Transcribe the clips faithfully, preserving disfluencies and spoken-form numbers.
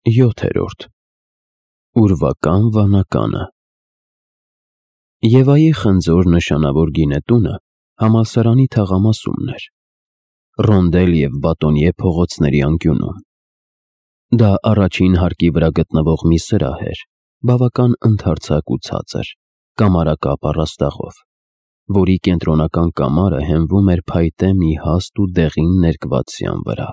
յոթերորդ Ուրվական վանականը Եվայի խնձոր նշանավոր գինետունը համալսարանի թաղամասումն էր, Ռոնդել և Բատոնիե փողոցների անկյունում։ Դա առաջին հարկի վրա գտնվող մի սրահ էր, բավական ընդարձակ ու ցածր, կամարակապ առաստաղով, որի կենտրոնական կամարը հենվում էր փայտե մի հաստ ու դեղին ներկված սյան վրա։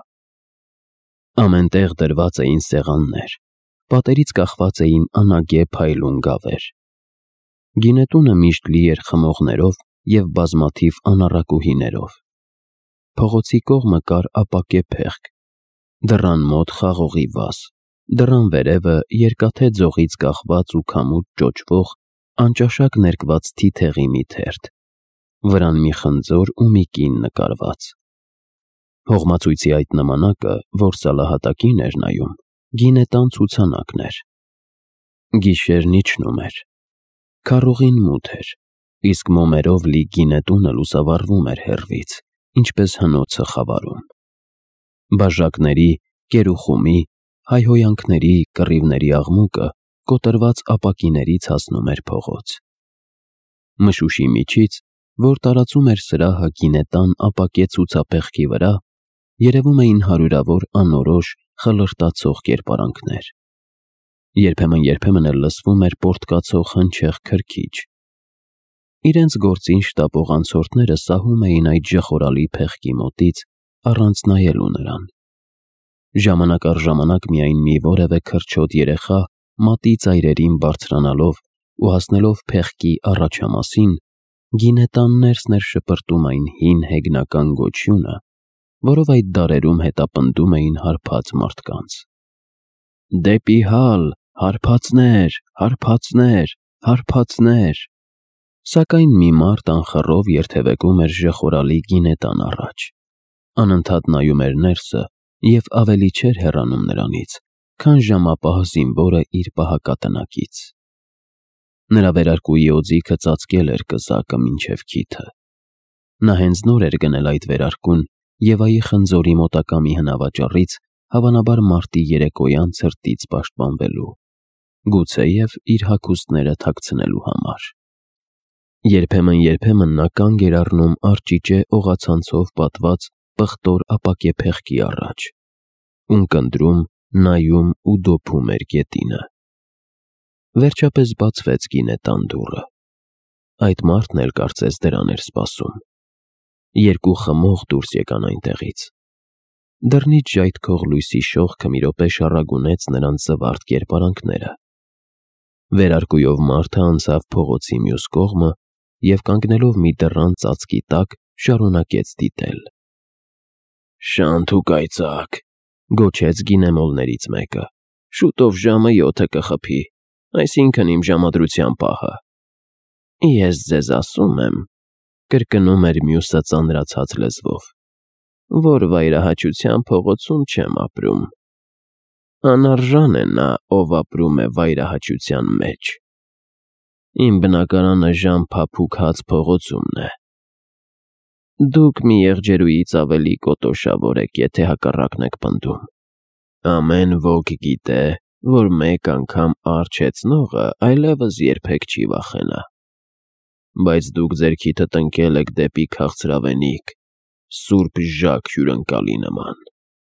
Ամեն տեղ դրված էին սեղաններ, պատերից կախված էին անագե փայլուն գավեր։ Գինետունը միշտ լի էր խմողներով և բազմաթիվ անառակուհիներով։ Փողոցի կողմը կար ապակե փեղկ, դռան մոտ խաղողի վազ, դռան վերևը երկաթե ձողից կախված ու քամուց ճոճվող, անճաշակ ներկված թիթեղի մի թերթ, վրան մի խնձոր ու մի կին նկարված։ Հողմացույցի այդ նմանակը, որ սալահատակին էր նայում, գինետան ցուցանակն էր։ Գիշերն իջնում էր, քառուղին մութ էր, իսկ մոմերով լի գինետունը լուսավառվում էր հեռվից, ինչպես հնոցը խավարում։ Բաժակների, կերուխումի, հայհոյանքների, կռիվների աղմուկը կոտրված ապակիներից հասնում էր փողոց։ Մշուշի միջից, որ տարածում էր սրահը գինետան ապակե ցուցափեղկի վրա, երևում էին հարյուրավոր անորոշ, խլրտացող կերպարանքներ։ Երբեմն-երբեմն էլ լսվում էր պոռթկացող հնչեղ քրքիջ։ Իրենց գործին շտապող անցորդները սահում էին այդ ժխորալի փեղկի մոտից, առանց նայելու նրան։ Ժամանակ առ ժամանակ միայն մի որևէ քրչոտ երեխա, մատի ծայրերին բարձրանալով ու հասնելով փեղկի առաջամասին, գինետան ներսն էր շպրտում այն հին հեգնական գոչյունը, որով այդ դարերում հետապնդում էին հարբած մարդկանց. «Դեպի հալ, հարբածներ, հարբածներ, հարբածներ»։ Սակայն մի մարդ անխռով երթևեկում էր ժխորալի գինետան առաջ, անընդհատ նայում էր ներսը և ավելի չէր հեռանում նրանից, քան ժամապահ զինվորը իր պահակատնակից։ Նրա վերարկուի օձիքը ծածկել էր կզակը մինչև քիթը։ Նա հենց նոր էր գնել այդ վերարկուն Եվայի խնձորի մոտակա մի հնավաճառից, հավանաբար մարտի երեկոյան ցրտից պաշտպանվելու, գուցեև իր հագուստները թաքցնելու համար։ Երբեմն-երբեմն նա կանգ էր առնում արճիճե օղացանցով պատված պղտոր ապակե փեղկի առաջ, ունկնդրում, նայում ու դոփում էր գետինը։ Վերջապես բացվեց գինետան դուռը։ Այդ մարդն էլ կարծես դրան էր սպասում։ Երկու խմող դուրս եկան այնտեղից։ Դռնից ժայթքող լույսի շողքը մի րոպե շառագունեց նրանց զվարթ կերպարանքները։ Վերարկուով մարդը անցավ փողոցի մյուս կողմը և կանգնելով մի դռան ծածկի տակ, շարունակեց դիտել։ «Շանթ ու կայծակ», գոչեց գինեմոլներից մեկը, «շուտով ժամը յոթը կխփի, այսինքն իմ ժամադրության պահը»։ «Ես ձեզ ասում եմ», կրկնում էր մյուսը ծանրացած լեզվով, «որ վայրահաճության փողոցում չեմ ապրում։ Անարժան է նա, ով ապրում է վայրահաճության մեջ։ Իմ բնակարանը Ժան Փափուկ հաց փողոցումն է։ Դուք մի եղջերուից ավելի կոտոշավոր եք, եթե հակառակն եք պնդում։ Ամեն ոք գիտե, որ մեկ անգամ առջեցնողը այլևս երբեք չի վախենա։ Բայց դուք ձեր քիթը տնկել եք դեպի քաղցրավենիք, սուրբ Ժակ հյուրընկալի նման»։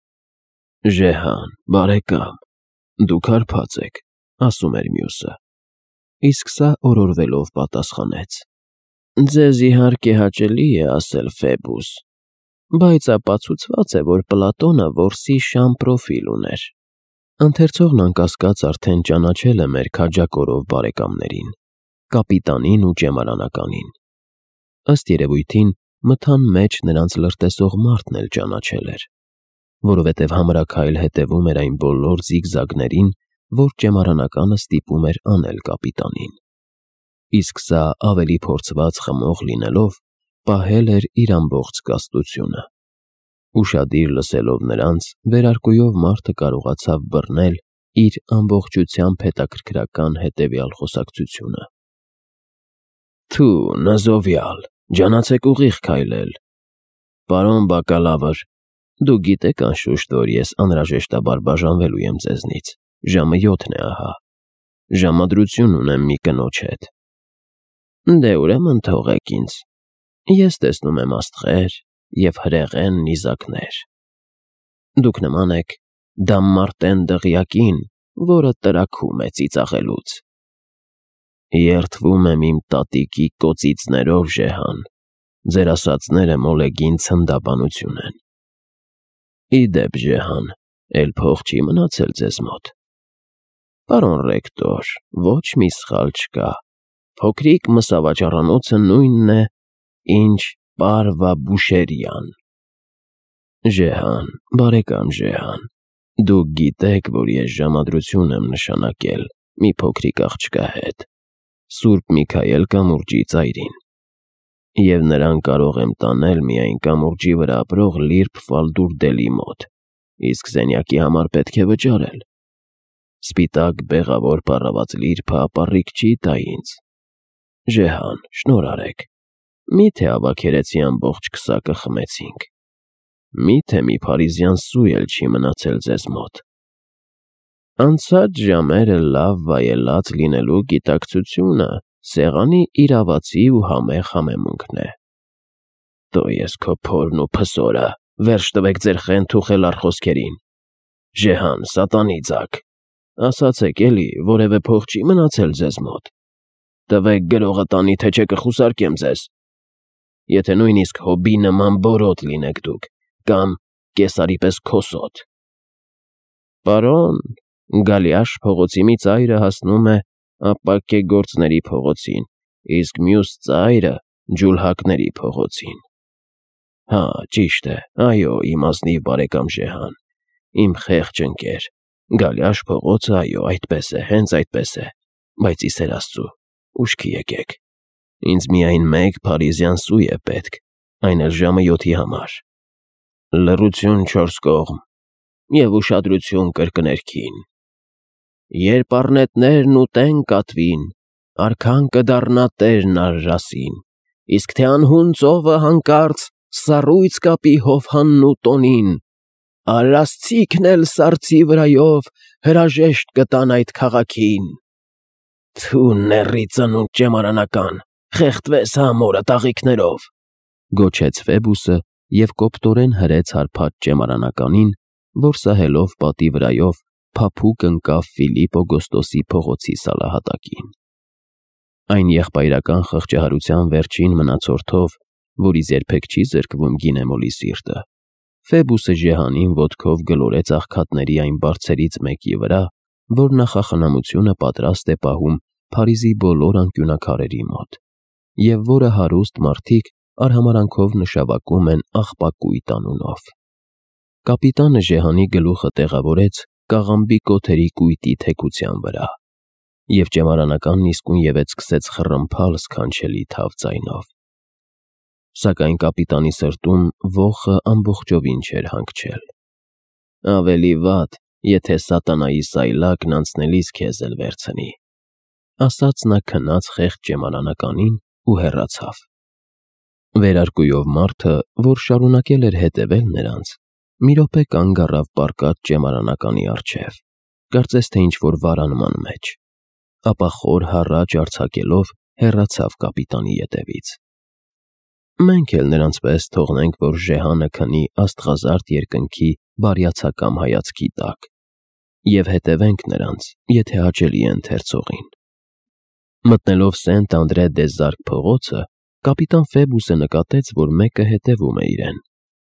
«Ժեհան, բարեկամ, դուք հարբած եք», ասում էր մյուսը, իսկ սա օրորվելով պատասխանեց. «Ձեզ իհարկե հաճելի է ասել Ֆեբուս, բայց ապացուցված է, որ Պլատոնը որսի շան պրոֆիլ ուներ»։ Ընթերցողն անկասկած արդեն ճանաչել է մեր քաջակորով բարեկամներին, կապիտանին ու ճեմարանականին։ Ըստ երևույթին, մթան մեջ նրանց լրտեսող մարդն էլ ճանաչել էր, որովհետև համրաքայլ հետևում էր այն բոլոր զիգզագներին, որ ճեմարանականը ստիպում էր անել կապիտանին։ Իսկ սա ավելի փորձված խմող լինելով, պահել էր իր ամբողջ զգաստությունը։ Ուշադիր լսելով նրանց, վերարկուով մարդը կարողացավ բռնել իր ամբողջությամբ հետաքրքրական հետևյալ խոսակցությունը. «Թու, նզովյալ, ջանացեք ուղիղ քայլել։ Պարոն բակալավր, դուք գիտեք անշուշտ, որ ես անհրաժեշտաբար բաժանվելու եմ ձեզնից, ժամը յոթն է ահա, ժամադրություն ունեմ մի կնոջ հետ։ Դե ուրեմն թողեք ինձ, ես տեսնում եմ աստղեր և հրեղեն նիզակներ։ Դուք նման եք դամմարտեն դղյակին, որը տրաքում է ծիծաղելուց։ Երդվում եմ իմ տատիկի կոծիծներով, Ժեհան, ձեր ասածները մոլեգին ցնդաբանություն են։ Ի դեպ, Ժեհան, էլ փող չի մնացել ձեզ մոտ։ Պարոն ռեկտոր, ոչ մի սխալ չկա, փոքրիկ մսավաճառանոցը նույնն է, ինչ Պարվաբուշերյան։ Ժեհան, բարեկամ Ժեհան, դուք գիտեք, որ ես ժամադրություն եմ նշանակել մի փոքրիկ աղջկա հետ, Սուրբ Միքայել կամուրջի ծայրին, և նրան կարող եմ տանել միայն կամուրջի վրա ապրող Լիրբ Ֆալդուրդելի մոտ, իսկ սենյակի համար պետք է վճարել։ Սպիտակ բեղավոր պառաված Լիրբը ապառիկ չի տա ինձ։ Ժեհան, շնորհ արեք, միթե ավագերեցի ամբողջ քսակը խմեցինք։ Միթե մի փարիզյան սուй էլ չի մնացել ձեզ մոտ։ Անցած ժամերը լավ վայելած լինելու գիտակցությունը սեղանի իրավացի ու համեղ համեմունքն է։ Տո ես քո փորն ու փսորը, վերջ տվեք ձեր խենթ ու խելառ խոսքերին։ Ժեհան, սատանի ձակ, ասացեք էլի, որևէ փող չի մնացել ձեզ մոտ։ Տվեք գրողը տանի, թե չէ կխուսարկեմ ձեզ։ Եթե նույնիսկ հոբի նման բորոտ լինեք դուք, կամ կեսարի պես քոսոտ։ Պարոն, Գալիաշ փողոցի մի ծայրը հասնում է ապակե գործների փողոցին, իսկ մյուս ծայրը ջուլհակների փողոցին։ Հա, ճիշտ է, այո, իմ ազնիվ բարեկամ Ժեհան, իմ խեղճ ընկեր, Գալիաշ փողոցը, այո, այդպես է, հենց այդպես է, բայց ի սեր Աստծու, ուշքի եկեք, ինձ միայն մեկ փարիզյան սուй է պետք, այն էլ ժամը յոթի համար։ Լռություն չորս կողմ և ուշադրություն կրկներքին։ Երբ առնետներն ուտեն կատվին, արքան կդառնա տերն արժասին, իսկ թե անհուն ծովը հանկարծ սառույց կապի Հովհանն ու տոնին, արասցիքն էլ սառցի վրայով հրաժեշտ կտան այդ քաղաքին։ Թու նեռի ծնունդ ճեմարանական, խեղդվես հա մորդ աղիքներով, գոչեց Ֆեբուսը և կոպտորեն հրեց հարբած ճեմարանականին, որ սահելով պատի վրայով փափուկ ընկավ Ֆիլիպ Օգոստոսի փողոցի սալահատակին։ Այն եղբայրական խղճահարության վերջին մնացորդով, որից երբեք չի զրկվում գինեմոլի սիրտը, Ֆեբուսը Ժեհանին ոտքով գլորեց աղքատների այն բարձերից մեկի վրա, որ նախախնամությունը պատրաստ է պահում Փարիզի բոլոր անկյունաքարերի մոտ, և որը հարուստ մարդիկ արհամարանքով նշավակում են աղբակույտ անունով։ Կապիտանը Ժեհանի գլուխը տեղավորեց կաղամբի կոթերի կույտի թեքության վրա, և ճեմարանականն իսկույնևեթ սկսեց խռմփալ սքանչելի թավ ձայնով։ Սակայն կապիտանի սրտում ոխը ամբողջովին չէր հանգչել։ Ավելի վատ, եթե սատանայի սայլակն անցնելիս քեզ էլ վերցնի, ասաց նա քնած խեղճ ճեմարանականին ու հեռացավ։ Վերարկուով մարդը, որ շարունակել էր հետևել նրանց, մի րոպե կանգ առավ պառկած ճեմարանականի առջև, կարծես թե ինչ-որ վարանման մեջ, ապա խոր հառաչ արձակելով հեռացավ կապիտանի ետևից։ Մենք էլ նրանց պես թողնենք, որ Ժեհանը քնի աստղազարդ երկնքի բարյացակամ հայացքի տակ, և հետևենք նրանց, եթե հաճելի է ընթերցողին։ Մտնելով Սենտ Անդրե դե Զարկ փողոցը, կապիտան Ֆեբուսը նկատեց, որ մեկը հետևում է իրեն։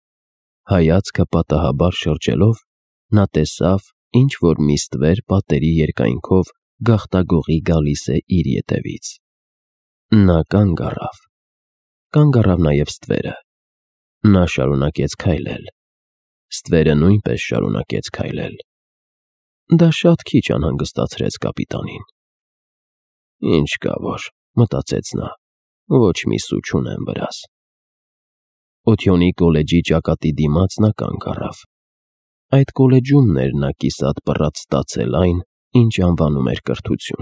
Հայացքը պատահաբար շրջելով, նա տեսավ, ինչ որ մի ստվեր պատերի երկայնքով գաղտագողի գալիս է իր ետևից։ Նա կանգ առավ։ Կանգ առավ նաև ստվերը։ Նա շարունակեց քայլել։ Ստվերը նույնպես շարունակեց քայլել։ Դա շատ քիչ անհանգստացրեց կապիտանին։ Ինչ կա որ, մտածեց նա, ոչ մի սու չունեմ վրաս։ Օթյոնի կոլեջի ճակատի դիմաց նա կանգ առավ։ Այդ կոլեջումն էր նա կիսատ պռած ստացել այն, ինչ անվանում էր կրթություն։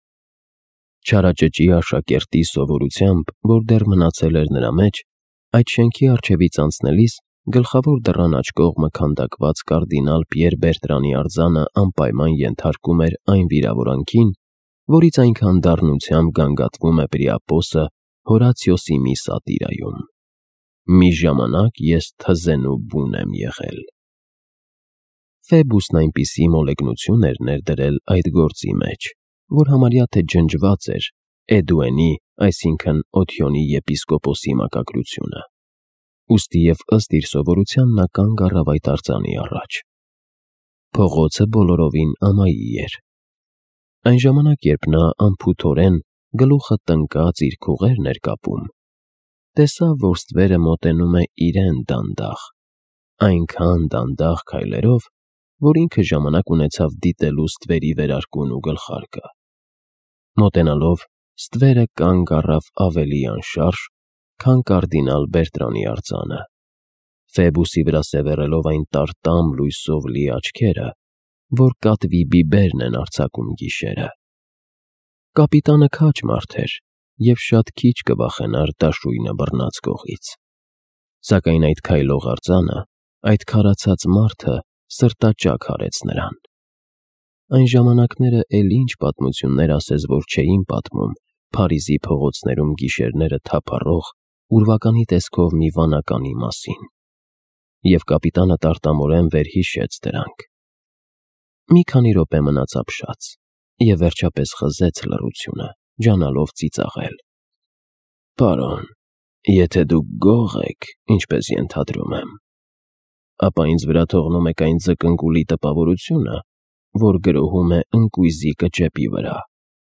Չարաճճի աշակերտի սովորությամբ, որ դեռ մնացել էր նրա մեջ, այդ շենքի առջևից անցնելիս գլխավոր դռան աջ կողմը քանդակված կարդինալ Պիեր Բերտրանի արձանը անպայման ենթարկում էր այն վիրավորանքին, որից այնքան դառնությամբ գանգատվում է Պրիապոսը Հորացիոսի մի սատիրայում. «Մի ժամանակ ես թզենու բուն եմ եղել»։ Ֆեբուսն այնպիսի մոլեգնություն էր ներդրել այդ գործի մեջ, որ համարյա թե ջնջված էր Էդուենի, այսինքն Օթյոնի եպիսկոպոսի մակագրությունը։ Ուստի և ըստ իր սովորության նա կանգ առավ այդ արձանի առաջ։ Փողոցը բոլորովին ամայի էր։ Այն ժամանակ, երբ նա անփութորեն գլուխը տնկած իր քուղերն էր կապում, տեսավ, որ ստվերը մոտենում է իրեն դանդաղ, այնքան դանդաղ քայլերով, որ ինքը ժամանակ ունեցավ դիտելու ստվերի վերարկուն ու գլխարկը։ Մոտենալով, ստվերը կանգ առավ ավելի անշարժ, քան կարդինալ Բերտրանի արձանը, Ֆեբուսի վրա սևեռելով այն տարտամ լույսով լի աչքերը, որ կատվի բիբերն են արձակում գիշերը։ Կապիտանը քաջ մարդ էր և շատ քիչ կվախենար դաշույնը բռնած կողից։ Սակայն այդ քայլող արձանը, այդ քարացած մարդը սրտաճաք արեց նրան։ Այն ժամանակները էլ ինչ պատմություններ ասես, որ չէին պատմում Փարիզի փողոցներում գիշերները թափառող ուրվականի տեսքով մի վանականի մասին, և կապիտանը տարտամորեն վերհիշեց դրանք։ Մի քանի րոպե մնաց ապշած և վերջապես խզեց լռությունը, ջանալով ծիծաղել. «Պարոն, եթե դուք գող եք, ինչպես ենթադրում եմ, ապա ինձ վրա թողնում եք այն ձկնկուլի տպավորությունը, որ գրոհում է ընկույզի կճեպի վրա։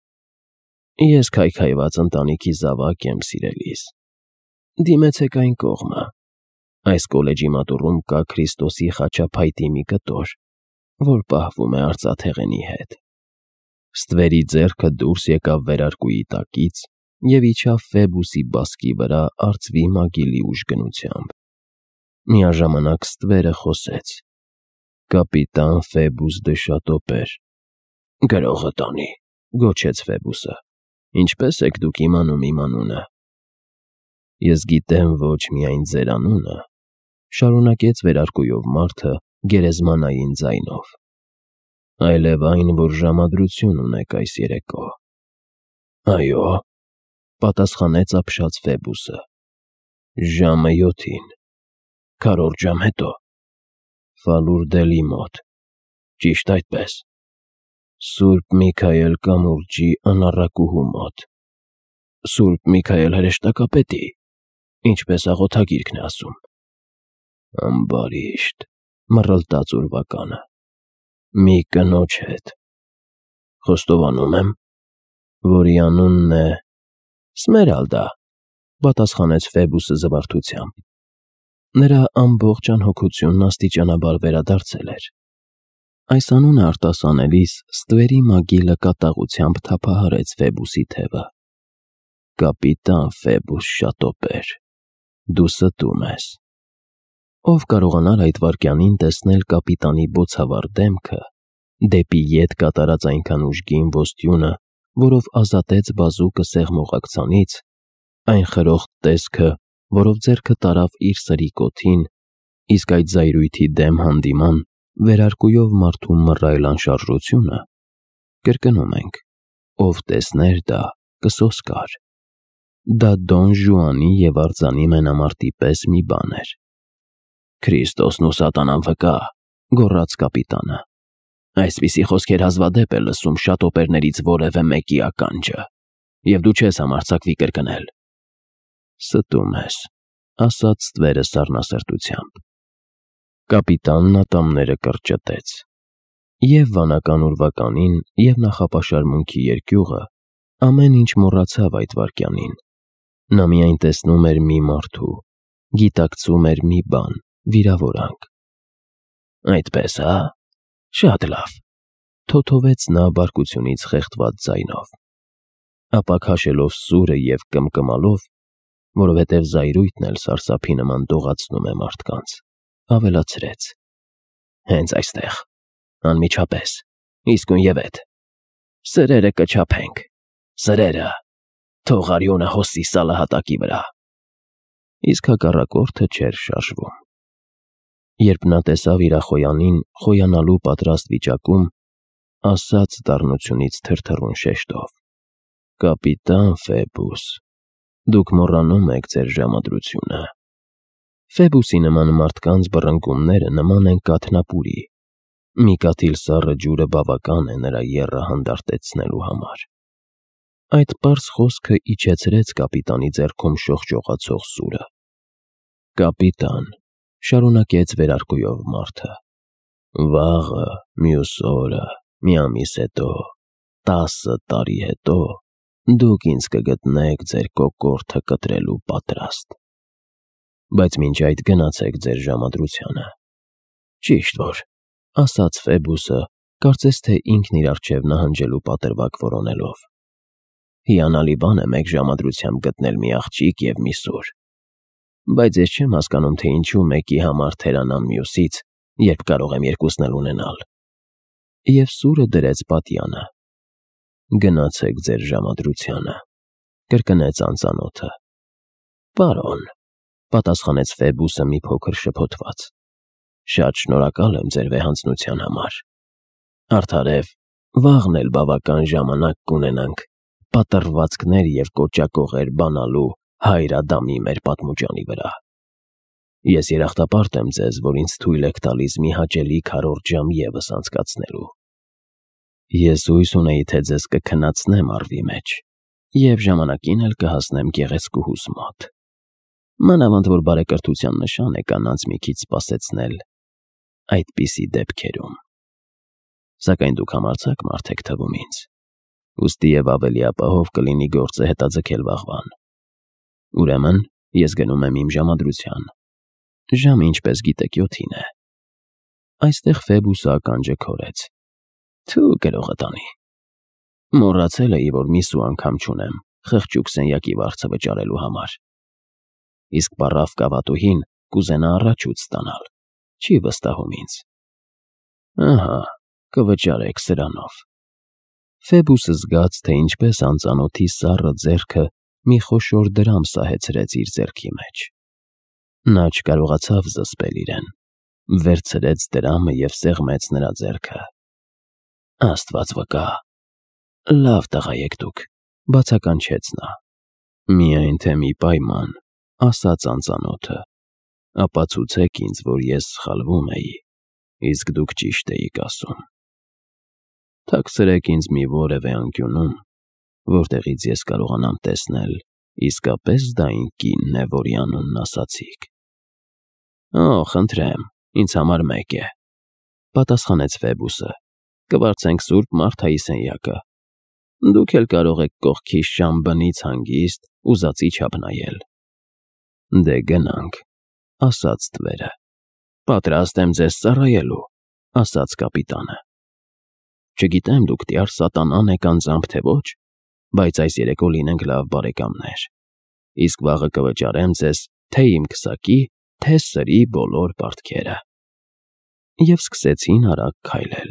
Ես քայքայված ընտանիքի զավակ եմ, սիրելիս։ Դիմեցեք այն կողմը։ Այս կոլեջի մատուռում կա Քրիստոսի խաչափայտի մի կտոր, որ պահվում է արծաթեղենի հետ»։ Ստվերի ձեռքը դուրս եկավ վերարկուի տակից և իջավ Ֆեբուսի բասկի վրա արծվի մագիլի ուժգնությամբ։ Միաժամանակ ստվերը խոսեց. «Կապիտան Ֆեբուս դը Շատոպեր»։ «Գրողը տանի», գոչեց Ֆեբուսը։ «Ինչպե՞ս եք դուք իմանում իմ անունը»։ «Ես գիտեմ ոչ միայն ձեր անունը», շարունակեց վերարկուով մարդը գերեզմանային ձայնով, «այլև այն, որ ժամադրություն ունեք այս երեկո»։ «Այո», պատասխանեց ապշած Ֆեբուսը։ «Ժամը յոթին, քառորդ ժամ հետո, Ֆալուրդելի մոտ, ճիշտ այդպես, Սուրբ Միքայել կամուրջի անառակուհու մոտ, Սուրբ Միքայել հրեշտակապետի, ինչպես աղոթագիրքն է ասում»։ «Ամբարիշտ», մռլտաց ուրվականը, «մի կնոջ հետ։ Խոստովանում եմ, որի անունն է…» «Սմերալդա», պատասխանեց Ֆեբուսը զվարթությամբ։ Նրա ամբողջ անհոգությունն աստիճանաբար վերադարձել էր։ Այս անունը արտասանելիս ստվերի մագիլը կատաղությամբ թափահարեց Ֆեբուսի թևը։ «Կապիտան Ֆեբուս Շատոպեր, դու ստում ես»։ Ով կարողանար այդ վայրկյանին տեսնել կապիտանի բոցավառ դեմքը, դեպի ետ կատարած այնքան ուժգին ոստյունը, որով ազատեց բազուկը սեղմողակցանից, այն խրոխտ տեսքը, որով ձեռքը տարավ իր սրի կոթին, իսկ այդ զայրույթի դեմ հանդիման վերարկուով մարդու մռայլ անշարժությունը, կրկնում ենք, ով տեսներ դա, կսոսկար։ Դա Դոն Ժուանի և արձանի մենամարտի պես մի բան էր։ «Քրիստոսն ու սատանան վկա», գոռաց կապիտանը, «այսպիսի խոսքեր հազվադեպ է լսում շատոպերներից որևէ մեկի ականջը, և դու չես համարձակվի կրկնել»։ «Ստում ես», ասաց ստվերը սառնասրտությամբ։ Կապիտանն ատամները կրճտեց։ Եվ վանական ուրվականին, և նախապաշարմունքի երկյուղը, ամեն ինչ մոռացավ այդ վայրկյանին։ Նա միայն տեսնում էր մի մարդու, գիտակցում էր մի բան, վիրավորանք։ «Այդպես, հա՞, շատ լավ», թոթովեց նա բարկությունից խեղդված ձայնով։ Ապա քաշելով սուրը և կմկմալով, որովհետև զայրույթն էլ սարսափի նման դողացնում է մարդկանց, ավելացրեց. «Հենց այստեղ, անմիջապես, իսկույնևեթ, սրերը կչափենք, սրերը, թող արյունը հոսի սալահատակի վրա»։ Իսկ հակառակորդը չէր շաշվում։ Երբ նա տեսավ իր ախոյանին խոյանալու պատրաստ վիճակում, ասաց դառնությունից թրթռուն շեշտով. «Կապիտան Ֆեբուս, դուք մոռանում եք ձեր ժամադրությունը»։ Ֆեբուսի նման մարդկանց բռնկումները նման են կաթնապուրի։ Մի կաթիլ սառը ջուրը բավական է նրա եռը հանդարտեցնելու համար։ Այդ պարզ խոսքը իջեցրեց կապիտանի ձեռքում շողշողացող սուրը։ «Կապիտան», շարունակեց վերարկուով մարդը, «վաղը, մյուս օրը, մի ամիս հետո, տասը տարի հետո դուք ինձ կգտնեք ձեր կոկորդը կտրելու պատրաստ։ Բայց մինչ այդ գնացեք ձեր ժամադրությանը»։ Ճիշտ որ, ասաց Ֆեբուսը, կարծես թե ինքն իր առջև նահանջելու պատրվակ որոնելով։ Հիանալի բան է մեկ ժամադրությամբ գտնել մի աղջիկ և մի սուր։ Բայց ես չեմ հասկանում, թե ինչու մեկի համար թերանամ մյուսից, երբ կարող եմ երկուսն էլ ունենալ։ Եվ սուրը դրեց պատյանը։ «Գնացեք ձեր ժամադրությանը», կրկնեց անծանոթը։ «Պարոն», պատասխանեց Ֆեբուսը մի փոքր շփոթված, «շատ շնորհակալ եմ ձեր վեհանձնության համար։ Արդարև, վաղն էլ բավական ժամանակ կունենանք պատռվածքներ և կոճակողեր բանալու Հայր-Ադամի մեր պատմուճանի վրա։ Ես երախտապարտ եմ ձեզ, որ ինձ թույլ եք տալիս մի հաճելի քառորդ ժամ ևս անցկացնելու։ Ես հույս ունեի, թե ձեզ կքնացնեմ առվի մեջ և ժամանակին էլ կհասնեմ գեղեցկուհուս մոտ։ Մանավանդ որ բարեկրթության նշան է կանանց մի քիչ սպասեցնել այդպիսի դեպքերում։ Սակայն դուք համարձակ մարդ եք թվում ինձ, ուստի և ավելի ապահով կլինի գործը հետաձգել վաղվան։ Ուրեմն ես գնում եմ իմ ժամադրության։ Ժամը, ինչպես գիտեք, յոթին է։ Այստեղ Ֆեբուսը ականջը քորեց։ Թու գրողը տանի։ Մոռացել էի, որ միսու անգամ չունեմ խղճուկ սենյակի վարձը վճարելու համար։ Իսկ պառավ կավատուհին կուզենա առաջուց ստանալ, չի վստահում ինձ։ Ահա, կվճարեք սրանով։ Ֆեբուսը զգաց, թե ինչպես անծանոթի սառը ձեռքը մի խոշոր դրամ սահեցրեց իր ձեռքի մեջ։ Նա չկարողացավ զսպել իրեն, վերցրեց դրամը և սեղմեց նրա ձեռքը։ Աստված վկա, լավ տղա եք դուք, բացականչեց նա։ Միայն թե մի պայման, ասաց անծանոթը, ապացուցեք ինձ, որ ես սխալվում էի, իսկ դուք ճիշտ էիք ասում։ Թաքցրեք ինձ մի որևէ անկյունում, որտեղից ես կարողանամ տեսնել իսկապես դա այն կինն է, որի անունն ասացիք։ Օ, խնդրեմ, ինձ համար մեկ է, պատասխանեց Ֆեբուսը, կվարձենք Սուրբ Մարթայի սենյակը։ Դուք էլ կարող եք կողքիս շան բնից հանգիստ ուզածի չափ նայել։ Դե գնանք, ասաց թվերը։ Պատրաստ եմ ձեզ ծառայելու, ասաց կապիտանը։ Չգիտեմ դուք տյար սատանան եք անձամբ թե ոչ, բայց այս երեկո լինենք լավ բարեկամներ, իսկ վաղը կվճարեմ ձեզ թե իմ քսակի, թե սրի բոլոր պարտքերը։ Եվ սկսեցին արագ քայլել։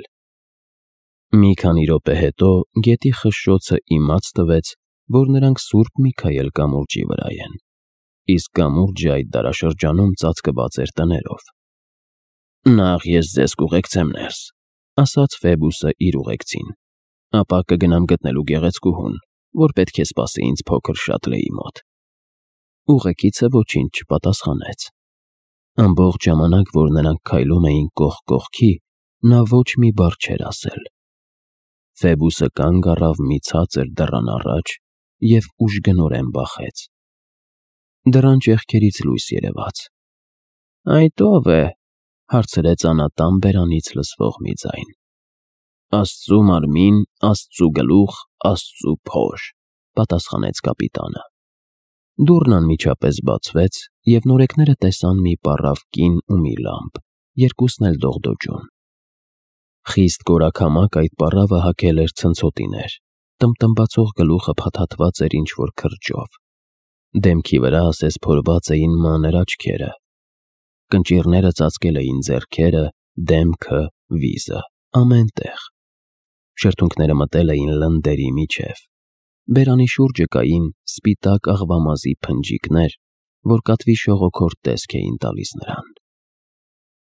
Մի քանի րոպե հետո գետի խշշոցը իմաց տվեց, որ նրանք Սուրբ Միքայել կամուրջի վրա են, իսկ կամուրջը այդ դարաշրջանում ծածկված էր տներով։ Նախ ես ձեզ կուղեկցեմ ներս, ասաց Ֆեբուսը իր ուղեկցին, ապա կգնամ գտնելու գեղեցկուհուն, որ պետք է սպասի ինձ փոքր շատլեի մոտ։ Ուղեկիցը ոչինչ չպատասխանեց։ Ամբողջ ժամանակ, որ նրանք քայլում էին կողք կողքի, նա ոչ մի բառ չէր ասել։ Ֆեբուսը կանգ առավ մի ցածր դռան առաջ և ուժգնորեն բախեց։ Դռան ճեղքերից լույս երևաց։ Այդ ո՞վ է, հարցրեց անատան բերանից լսվող մի ձայն։ Աստծու մարմին, Աստծու գլուխ, Աստծու փոր, պատասխանեց կապիտանը։ Դուռն անմիջապես բացվեց, և նորեկները տեսան մի պառավ կին ու մի լամբ, երկուսն էլ դողդոջուն։ Խիստ կորաքամակ այդ պառավը հագել էր ցնցոտիներ, տմբտմբացող գլուխը փաթաթված էր ինչ-որ քրջով։ Դեմքի վրա ասես փորված էին մանր աչքերը։ Կնճիռները ծածկել էին ձեռքերը, դեմքը, վիզը, ամեն տեղ։ Շրթունքները մտել էին լնդերի միջև։ Բերանի շուրջը կային սպիտակ աղվամազի փնջիկներ, որ կատվի շողոքորթ տեսք էին տալիս նրան։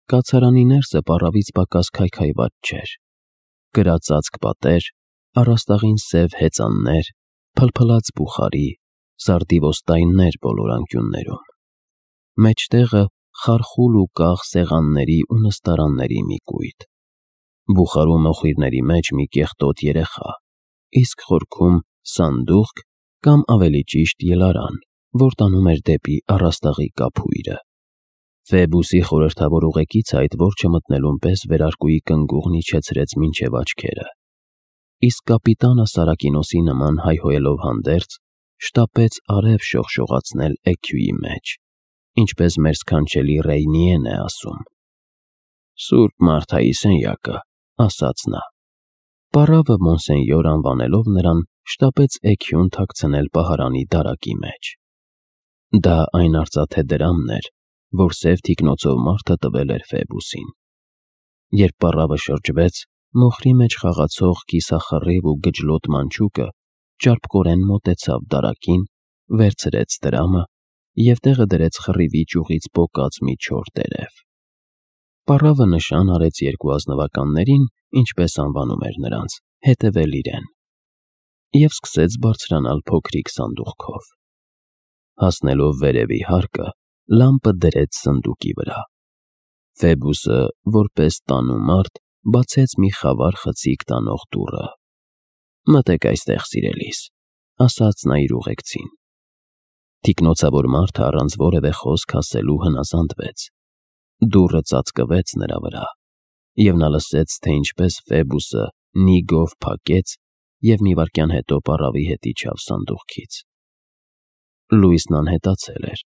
կացարանի ներսը պառավից պակաս քայքայված չէր. կրածածկ պատեր, առաստաղին սև հեծաններ, փլփլած բուխարի, զարդիվոստայններ բոլոր անկյուններում, մեջտեղը խարխուլ ու կաղ սեղանների ու նստարանների մի կույտ, բուխարու մոխիրների մեջ մի կեղտոտ երեխա, իսկ խորքում սանդուղք կամ ավելի ճիշտ ելարան, որ տանում էր դեպի առաստաղի կափույրը։ Ֆեբուսի խորհրդավոր ուղեկից այդ որ չմտնելուն պես վերարկուի կնգուղն իջեցրեց մինչև աչքերը, իսկ կապիտանը Սարակինոսի նման հայհոյելով հանդերձ շտապեց արև շողշողացնել էքյուի մեջ, ինչպես մեր սքանչելի Ռեյնիեն է ասում։ Սուրբ Մարթայի սենյակը, ասաց նա։ Պառավը Մոնսենյոր անվանելով նրան շտապեց էքյուն թաքցնել պահարանի դարակի մեջ։ Դա այն արծաթե դրամն էր, որ սև թիկնոցով մարդը տվել էր Ֆեբուսին։ Երբ պառավը շրջվեց, մոխրի մեջ խաղացող կիսախռիվ ու գջլոտ մանչուկը ճարպկորեն մոտեցավ դարակին, վերցրեց դրամը և տեղը դրեց խռիվի ճյուղից պոկած մի չոր տերև։ Պառավը նշան արեց երկու ազնվականներին, ինչպես անվանում էր նրանց, հետևել իրեն, և սկսեց բարձրանալ փոքրիկ սանդուղքով։ Հասնելով վերևի հարկը, լամպը դրեց սնդուկի վրա։ Ֆեբուսը, որպես տանու մարդ, բացեց մի խավար խցիկ տանող դուռը։ Մտեք այստեղ, սիրելիս, ասաց նա իր ուղեկցին։ Թիկնոցավոր մարդը առանց որևէ խոսք ասելու հնազանդվեց։ Դուռը ծածկվեց նրա վրա, և նա լսեց, թե ինչպես Ֆեբուսը նիգով փակեց և մի վայրկյան հետո պառավի հետ իջավ սանդուղքից։ Լույսն անհետացել էր,